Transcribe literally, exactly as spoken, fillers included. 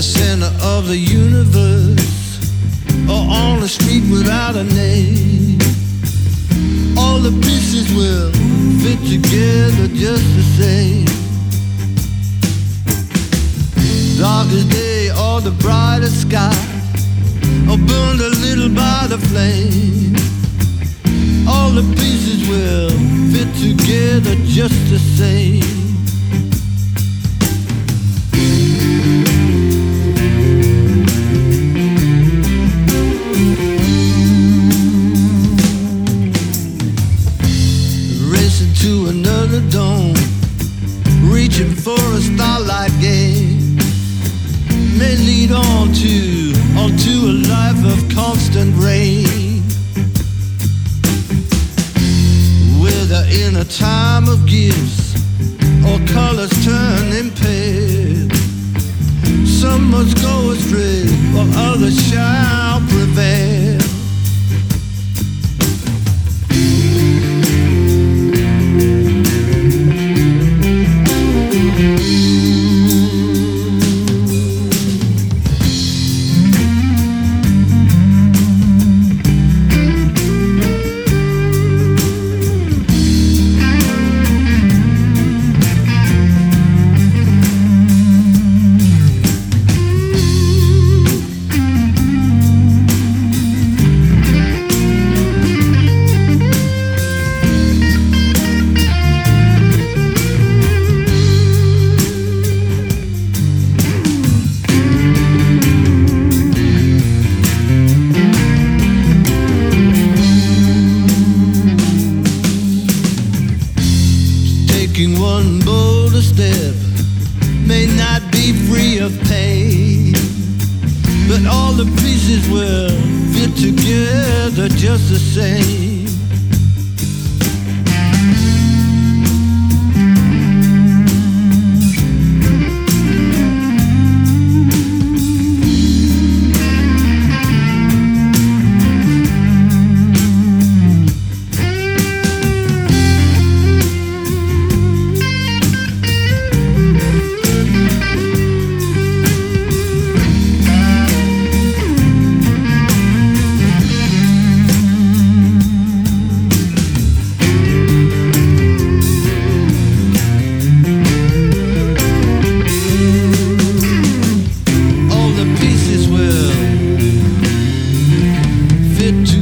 the center of the universe, or on a street without a name. All the pieces will fit together just the same. Darkest day or the brightest sky, or burned a little by the flame. All the pieces will fit together just the same. Racing to another dome, reaching for a starlight game, may lead on to, on to a life of constant rain. Whether in a time of gifts or colors turning pale, some must go astray while others shall prevail. Taking one bolder step may not be free of pain, but all the pieces will fit together just the same. Fit to